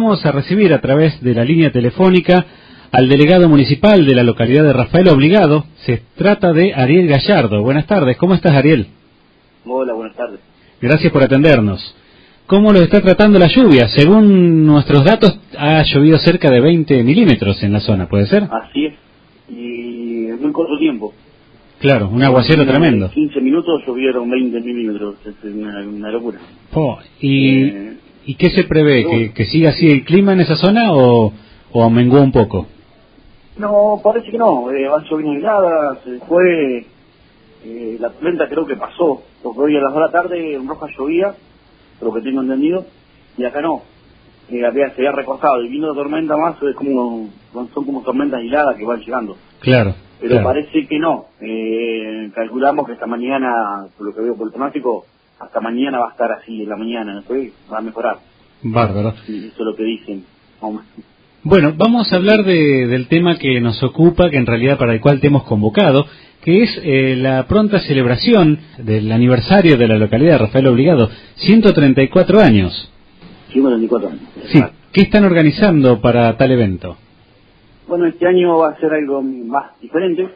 vamos a recibir a través de la línea telefónica al delegado municipal de la localidad de Rafael Obligado. Se trata de Ariel Gallardo. Buenas tardes, ¿cómo estás, Ariel? Hola, buenas tardes. Gracias por atendernos. ¿Cómo lo está tratando la lluvia? Según nuestros datos, ha llovido cerca de 20 milímetros en la zona, ¿puede ser? Así es, y en muy corto tiempo. Claro, un aguacero tremendo. 15 minutos llovieron 20 milímetros, es una locura. ¿Y qué se prevé? ¿Que siga así el clima en esa zona o menguó un poco? No, parece que no, van lloviendo heladas, fue... la tormenta creo que pasó, porque hoy a las 2 de la tarde en Roja llovía, por lo que tengo entendido, y acá no, se había recortado, y vino la tormenta más, son como tormentas heladas que van llegando. Claro. Pero claro. parece que no, calculamos que esta mañana, por lo que veo por el pronóstico, hasta mañana va a estar así en la mañana, después va a mejorar. Bárbaro. Y eso es lo que dicen. Bueno, vamos a hablar del tema que nos ocupa, que en realidad para el cual te hemos convocado, que es la pronta celebración del aniversario de la localidad de Rafael Obligado, 134 años. 134 años. Sí. ¿Qué están organizando para tal evento? Bueno, este año va a ser algo más diferente.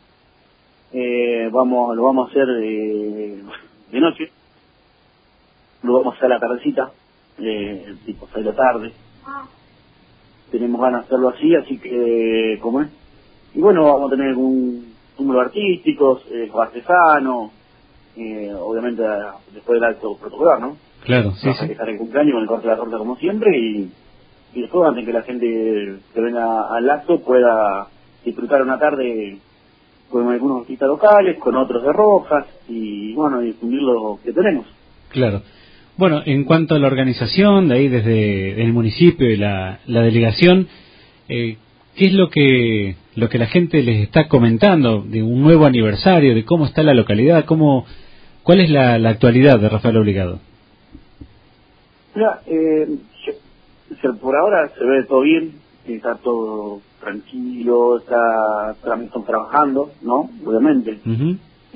Lo vamos a hacer de noche. Lo vamos a hacer a la tardecita, tipo 6 de la tarde. Tenemos ganas de hacerlo así que, ¿cómo es? Y bueno, vamos a tener un número de artísticos, artesanos, obviamente después del acto protocolar, ¿no? Claro, sí, vamos a dejar el cumpleaños con el corte de la torta como siempre y después antes que la gente que venga al acto pueda disfrutar una tarde con algunos artistas locales, con otros de Rojas y bueno, difundir lo que tenemos. Claro. Bueno, en cuanto a la organización, de ahí desde el municipio y la delegación, ¿qué es lo que la gente les está comentando de un nuevo aniversario, de cómo está la localidad, cuál es la actualidad de Rafael Obligado? Mira, por ahora se ve todo bien, está todo tranquilo, están trabajando, ¿no? Obviamente. Uh-huh.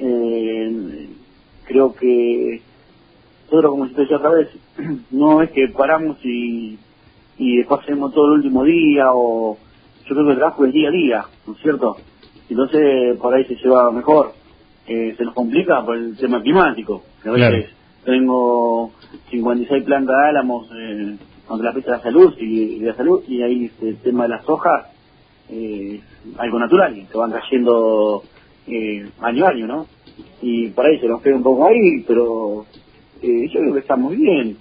Creo que nosotros, como se otra vez, no es que paramos y después hacemos todo el último día, o yo creo que el trabajo es día a día, ¿no es cierto? Entonces por ahí se lleva mejor. Se nos complica por el tema climático, que a veces tengo 56 plantas de álamos contra la pista de la salud y ahí el tema de las hojas algo natural, que van cayendo año a año, ¿no? Y por ahí se nos queda un poco ahí, pero yo creo que estamos bien.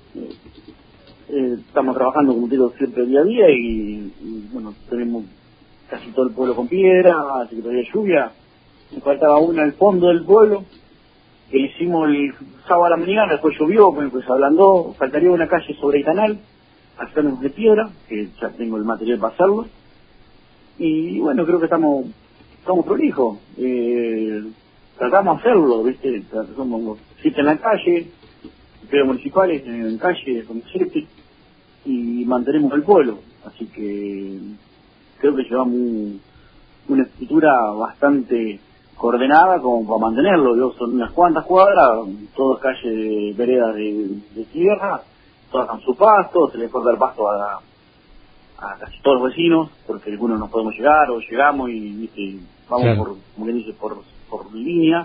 Estamos trabajando, como te digo, siempre día a día y bueno, tenemos casi todo el pueblo con piedra, así que todavía hay lluvia. Me faltaba una al fondo del pueblo, que hicimos el sábado a la mañana, después llovió, pues se ablandó, faltaría una calle sobre el canal, hacernos de piedra, que ya tengo el material para hacerlo. Y bueno, creo que estamos prolijos. Tratamos de hacerlo, ¿viste? Somos 7 en la calle, pero municipales en calle, con 7, y mantenemos el pueblo. Así que creo que llevamos una estructura bastante coordenada como para mantenerlo. Son unas cuantas cuadras, todas calles, veredas de tierra, todas con su pasto, se les corta el pasto a casi todos los vecinos, porque algunos no podemos llegar o llegamos y vamos por, como que dice, por línea.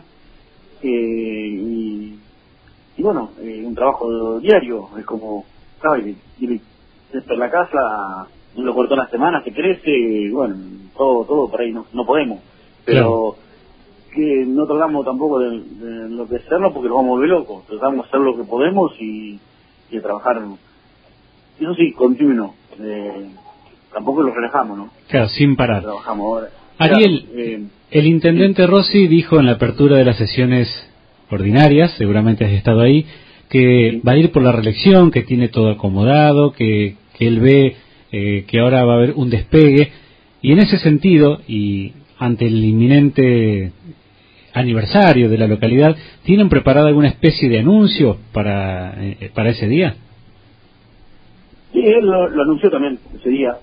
Y bueno, un trabajo diario, es como, ¿sabes? Tiene esto en la casa, lo cortó en la semana, se crece, y bueno, todo por ahí no podemos. Pero que no tratamos tampoco de enloquecernos porque nos vamos a volver locos. Tratamos de hacer lo que podemos y de trabajar, eso sí, continuo. Tampoco lo relajamos, ¿no? Claro, sin parar. Trabajamos ahora. Ariel, el intendente Rossi dijo en la apertura de las sesiones ordinarias, seguramente has estado ahí, que va a ir por la reelección, que tiene todo acomodado, que él ve que ahora va a haber un despegue, y en ese sentido, y ante el inminente aniversario de la localidad, ¿tienen preparado alguna especie de anuncio para ese día? Sí, él lo anunció también ese día,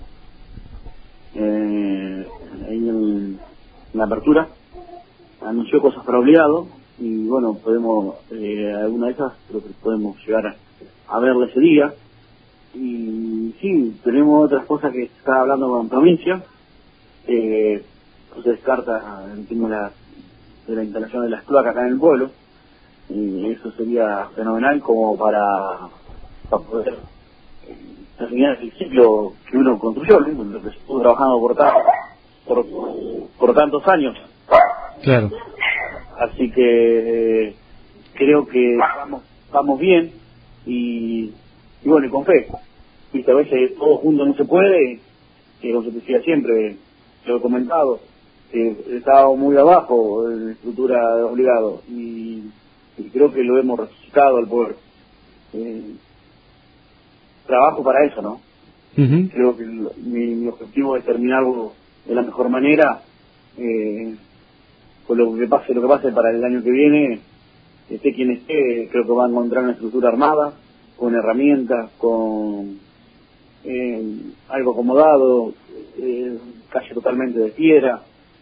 ahí en la apertura, anunció cosas para Obligado, y bueno, podemos, alguna de esas creo que podemos llegar a verla ese día. Y sí, tenemos otras cosas que se está hablando con provincia. No se descarta el tema de la instalación de las cloacas acá en el pueblo. Y eso sería fenomenal como para poder terminar el ciclo que uno construyó, ¿no? Lo que estuvo trabajando por tantos años. Claro. Así que creo que vamos bien y bueno, y con fe. Viste, a veces todo junto no se puede, como se decía siempre, lo he comentado, estaba muy abajo en la estructura de obligado y creo que lo hemos resucitado al poder. Trabajo para eso, ¿no? Uh-huh. Creo que mi objetivo es terminarlo de la mejor manera, con lo que pase para el año que viene, esté quien esté, creo que va a encontrar una estructura armada, con herramientas, con algo acomodado, calle totalmente de piedra,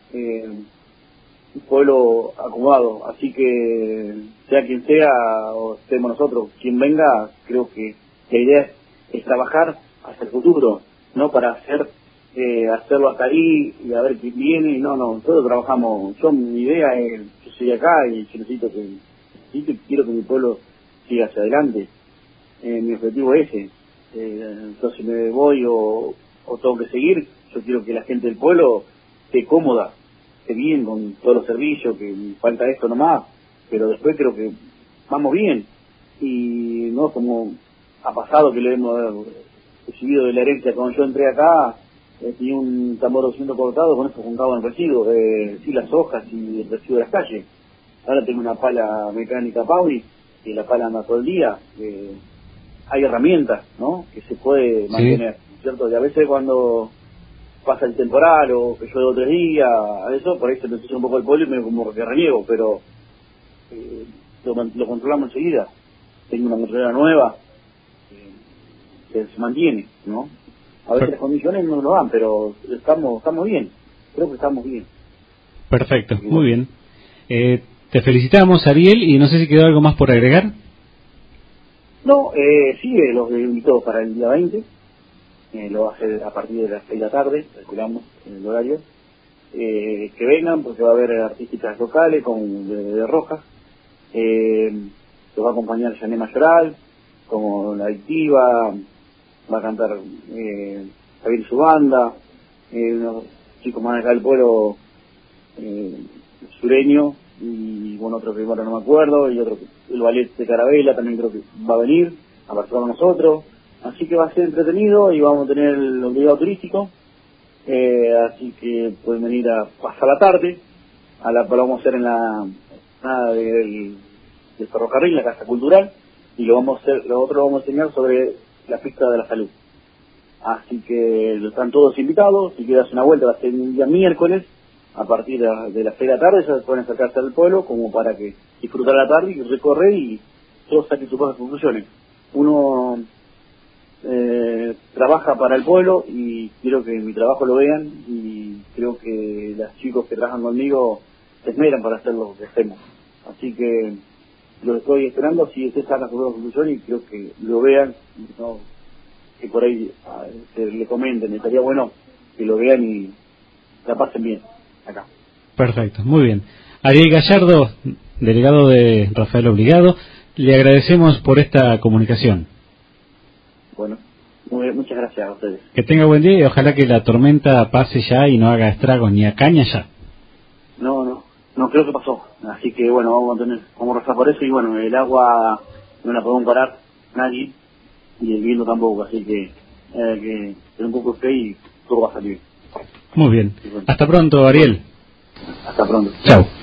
un pueblo acomodado. Así que sea quien sea o estemos nosotros, quien venga, creo que la idea es trabajar hacia el futuro, no para hacerlo hasta ahí y a ver quién viene. No, nosotros trabajamos. Mi idea es, yo soy acá y yo quiero que mi pueblo siga hacia adelante. Mi objetivo es ese. Entonces, si me voy o tengo que seguir, yo quiero que la gente del pueblo esté cómoda, esté bien con todos los servicios, que falta esto nomás, pero después creo que vamos bien. Y no como ha pasado que le hemos recibido de la herencia. Cuando yo entré acá, tenía un tambor 200 cortado, con eso juntaba el residuo, sí, las hojas y el residuo de las calles. Ahora tengo una pala mecánica Pauli, y la pala anda todo el día. Hay herramientas, ¿no?, que se puede mantener, ¿cierto? Y a veces cuando pasa el temporal o que llueve 3 días, a eso, por ahí se me ensucia un poco el polio y me como que reniego, pero lo controlamos enseguida. Tengo una motonera nueva, que se mantiene, ¿no? A veces las condiciones no lo dan, pero estamos bien. Creo que estamos bien. Perfecto, muy bien. Te felicitamos, Ariel, y no sé si quedó algo más por agregar. No, sigue los invitados para el día 20. Lo va a hacer a partir de las 6 de la tarde, calculamos el horario. Que vengan, porque va a haber artistas locales con de Rojas. Los va a acompañar Yané Mayoral, como La Adictiva. Va a cantar Javier y su banda, unos chicos más acá del pueblo, sureño, y bueno, otro que ahora no me acuerdo, y otro, el ballet de Carabela también creo que va a venir a participar con nosotros. Así que va a ser entretenido y vamos a tener el obligado turístico, así que pueden venir a pasar la tarde. Lo vamos a hacer en la nada del ferrocarril, la Casa Cultural, y lo otro lo vamos a enseñar sobre la pista de la salud. Así que están todos invitados. Si quieres una vuelta, va a ser un día miércoles a partir de las 6 de la tarde. Ya se pueden acercarse al pueblo como para que disfrutar la tarde y recorrer y todos saquen sus propias conclusiones. Uno trabaja para el pueblo y quiero que mi trabajo lo vean, y creo que los chicos que trabajan conmigo se esmeran para hacer lo que hacemos. Así que lo estoy esperando. Si usted saca sus propias conclusiones, y creo que lo vean, ¿no?, que por ahí le comenten. Estaría bueno que lo vean y la pasen bien acá. Perfecto, muy bien. Ariel Gallardo, delegado de Rafael Obligado, le agradecemos por esta comunicación. Bueno, muchas gracias a ustedes. Que tenga buen día y ojalá que la tormenta pase ya y no haga estragos ni acá ni allá. No creo que pasó. Así que bueno, vamos a rezar por eso. Y bueno, el agua no la podemos parar nadie, y el viento tampoco, así que tener un poco de fe y todo va a salir. Muy bien. Hasta pronto, Ariel. Hasta pronto. Chao.